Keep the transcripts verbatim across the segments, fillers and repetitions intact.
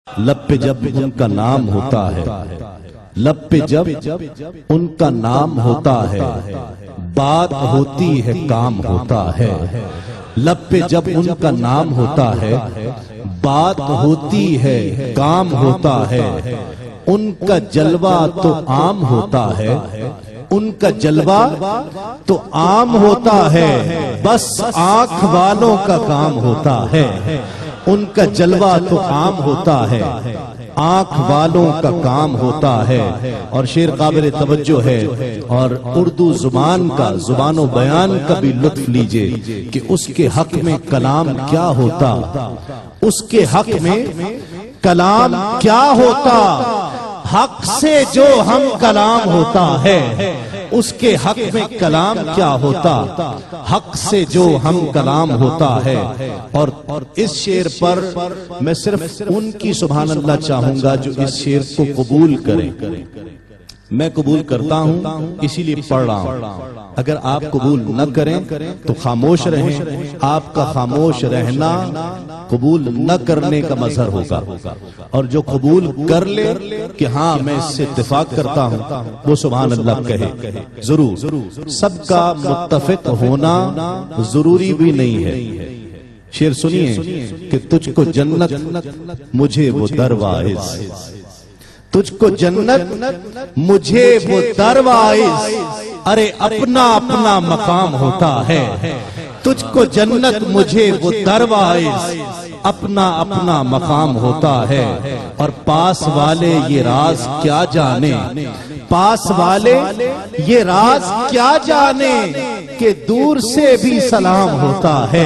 لب پہ جب ان کا نام ہوتا ہے، لب پہ جب ان کا نام ہوتا ہے، بات ہوتی ہے کام ہوتا ہے۔ لب پہ جب ان کا نام ہوتا ہے، بات ہوتی ہے کام ہوتا ہے۔ ان کا جلوہ تو عام ہوتا ہے، ان کا جلوہ تو عام ہوتا ہے، بس آنکھ والوں کا کام ہوتا ہے۔ ان کا جلوہ تو عام ہوتا ہے، آنکھ والوں کا کام ہوتا ہے۔ اور شعر قابل توجہ ہے، اور اردو زبان کا زبان و بیان کا بھی لطف لیجئے کہ اس کے حق میں کلام کیا ہوتا، اس کے حق میں کلام کیا ہوتا۔ حق سے جو ہم کلام ہوتا ہے، اس کے حق میں کلام کیا ہوتا۔ حق سے جو ہم کلام ہوتا ہے۔ اور اس شعر پر میں صرف ان کی سبحان اللہ چاہوں گا جو اس شعر کو قبول کریں۔ میں قبول کرتا ہوں اسی لیے پڑھ رہا ہوں۔ اگر آپ قبول نہ کریں تو خاموش رہیں، آپ کا خاموش رہنا قبول نہ کرنے کا مظہر ہوگا، اور جو قبول کر لے کہ ہاں میں اس سے اتفاق کرتا ہوں وہ سبحان اللہ کہے۔ ضرور سب کا متفق ہونا ضروری بھی نہیں ہے۔ شعر سنیے کہ تجھ کو جنت مجھے وہ درواز، تجھ کو جنت مجھے وہ درواز، ارے اپنا اپنا مقام ہوتا ہے۔ تجھ کو جنت مجھے وہ درواز، اپنا اپنا مقام ہوتا ہے۔ اور پاس والے یہ راز کیا جانے، پاس والے یہ راز کیا جانے کہ دور سے بھی سلام ہوتا ہے۔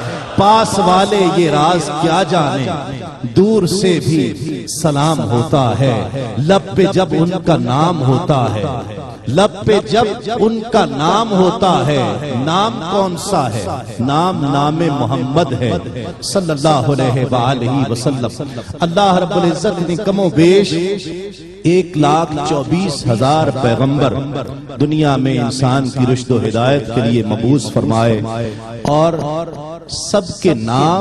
پاس والے یہ راز کیا جانے دور سے بھی سلام ہوتا ہے۔ لب پہ جب ان کا نام ہوتا ہے، لب پہ جب ان کا نام ہوتا ہے۔ نام کون سا ہے؟ نام نام محمد ہے صلی اللہ علیہ وآلہ وسلم۔ اللہ رب العزت نے کم و بیش ایک لاکھ چوبیس ہزار پیغمبر دنیا میں انسان کی رشد و ہدایت کے لیے مبعوث فرمائے، اور سب کے نام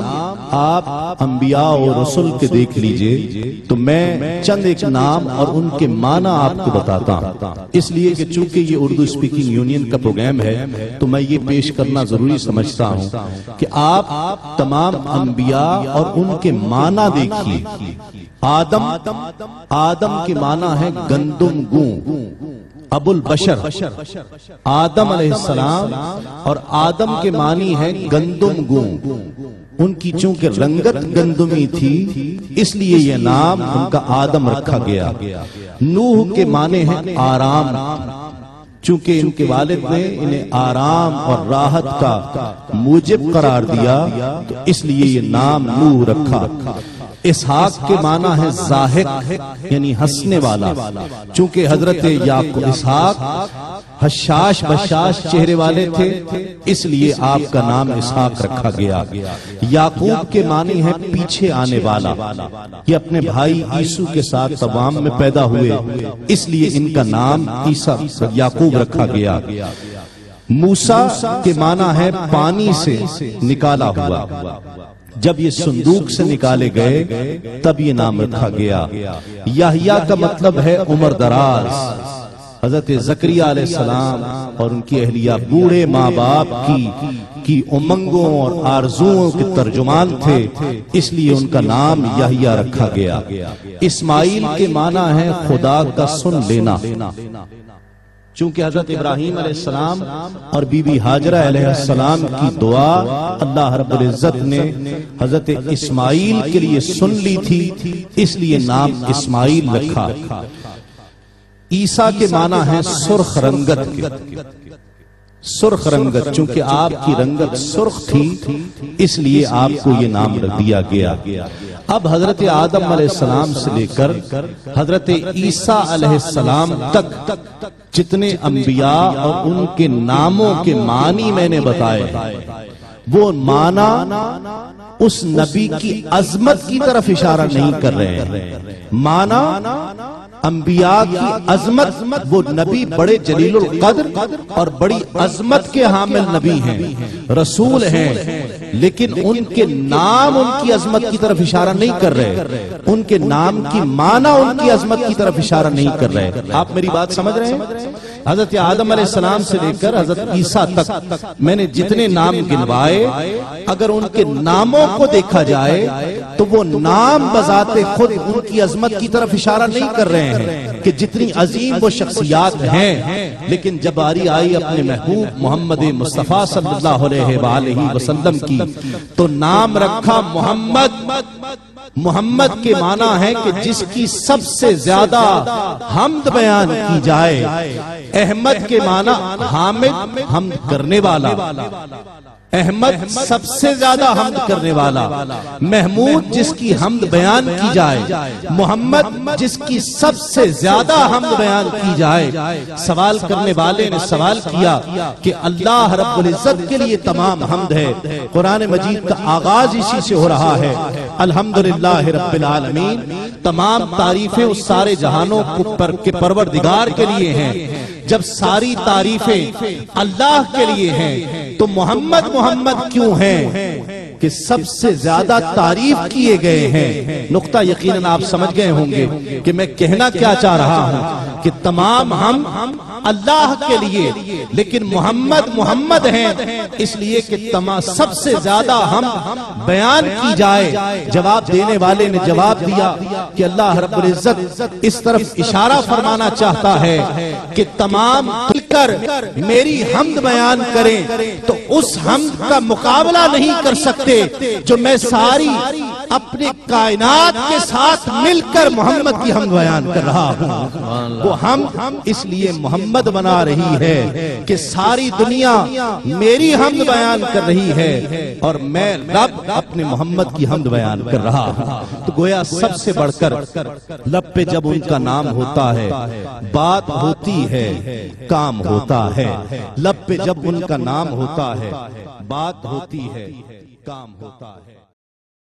آپ انبیاء اور رسول کے دیکھ لیجئے تو میں چند ایک نام اور ان کے معنی آپ کو بتاتا ہوں، اس لیے کہ چونکہ یہ اردو سپیکنگ یونین کا پروگرام ہے تو میں یہ پیش کرنا ضروری سمجھتا ہوں کہ آپ تمام انبیاء اور ان کے معنی دیکھیے۔ آدم آدم کے معنی ہے گندم گوں، ابو البشر آدم علیہ السلام، اور آدم کے معنی ہے گندم گوں۔ ان کی چونکہ رنگت گندمی تھی اس لیے یہ نام ان کا آدم رکھا گیا۔ نوح کے معنی ہے آرام، چونکہ ان کے والد نے انہیں آرام اور راحت کا موجب قرار دیا تو اس لیے یہ نام نوح رکھا۔ اسحاق کے معنی ہے ضاحک یعنی ہنسنے والا، چونکہ حضرت یعقوب اسحاق حشاش بشاش چہرے والے تھے اس لیے آپ کا نام اسحاق رکھا گیا۔ یعقوب کے معنی ہے پیچھے آنے والا، یہ اپنے بھائی عیسو کے ساتھ تبام میں پیدا ہوئے اس لیے ان کا نام عیسیٰ یعقوب رکھا گیا۔ موسیٰ کے معنی ہے پانی سے نکالا ہوا، جب یہ صندوق سے نکالے گئے تب یہ نام رکھا گیا۔ یحییٰ کا مطلب ہے عمر دراز، حضرت زکریہ علیہ السلام اور ان کی اہلیہ بوڑھے ماں باپ کی کی امنگوں اور آرزوؤں کے ترجمان تھے اس لیے ان کا نام یحییٰ رکھا گیا۔ اسماعیل کے معنی ہے خدا کا سن لینا، چونکہ حضرت ابراہیم علیہ السلام اور بی بی ہاجرہ علیہ السلام کی دعا اللہ رب العزت نے حضرت اسماعیل کے لیے سن لی تھی اس لیے نام اسماعیل رکھا۔ عیسیٰ کے معنی ہے سرخ رنگت کے، سرخ رنگت، چونکہ آپ کی رنگت سرخ تھی اس لیے آپ کو یہ نام دیا گیا۔ اب حضرت آدم علیہ السلام سے لے کر حضرت عیسیٰ علیہ السلام تک جتنے انبیاء اور ان کے ناموں کے معنی میں نے بتائے وہ معنی اس نبی کی عظمت کی طرف اشارہ نہیں کر رہے ہیں، معنی انبیاء کی عظمت، وہ نبی بڑے جلیل القدر اور بڑی عظمت کے حامل نبی ہیں، رسول ہیں، لیکن ان کے نام ان کی عظمت کی طرف اشارہ نہیں کر رہے، ان کے نام کی معنی ان کی عظمت کی طرف اشارہ نہیں کر رہے۔ آپ میری بات سمجھ رہے ہیں؟ حضرت آدم علیہ السلام سے لے کر حضرت عیسیٰ تک میں نے جتنے نام گنوائے، اگر ان کے ناموں کو دیکھا جائے تو وہ نام بذات خود ان کی عظمت کی طرف اشارہ نہیں کر رہے ہیں کہ جتنی عظیم وہ شخصیات ہیں، لیکن جب باری آئی اپنے محبوب محمد مصطفیٰ صلی اللہ علیہ وآلہ وسلم کی تو نام رکھا محمد۔ محمد کے معنی ہے کہ جس کی سب سے زیادہ حمد بیان کی جائے۔ احمد کے معنی حامد، حمد کرنے والا، احمد سب سے زیادہ حمد کرنے والا، محمود جس کی حمد بیان کی جائے، محمد جس کی سب سے زیادہ حمد بیان کی جائے۔ سوال کرنے والے نے سوال کیا کہ اللہ رب العزت کے لیے تمام حمد ہے، قرآن مجید کا آغاز اسی سے ہو رہا ہے، الحمدللہ رب العالمین، تمام تعریفیں اس سارے جہانوں کے پروردگار کے لیے ہیں۔ جب ساری تعریفیں اللہ کے لیے ہیں تو محمد محمد کیوں ہیں کہ سب سے زیادہ تعریف کیے گئے ہیں۔ نقطہ یقیناً آپ سمجھ گئے ہوں گے کہ میں کہنا کیا چاہ رہا ہوں کہ تمام ہم اللہ کے لیے، لیکن محمد محمد ہیں اس لیے کہ تمام سب سے زیادہ ہم بیان کی جائے۔ جواب دینے والے نے جواب دیا کہ اللہ رب العزت اس طرف اشارہ فرمانا چاہتا ہے کہ تمام مل کر میری حمد بیان کریں تو اس حمد کا مقابلہ نہیں کر سکتے جو میں ساری اپنے کائنات کے ساتھ مل کر محمد کی حمد بیان کر رہا ہوں۔ وہ ہم اس لیے محمد بنا رہی ہے کہ ساری دنیا میری حمد بیان کر رہی ہے اور میں رب اپنے محمد کی حمد بیان کر رہا ہوں۔ تو گویا سب سے بڑھ کر لب پہ جب ان کا نام ہوتا ہے بات ہوتی ہے، کام ہوتا ہے۔ لب پہ جب ان کا نام ہوتا ہے بات ہوتی ہے، کام ہوتا ہے۔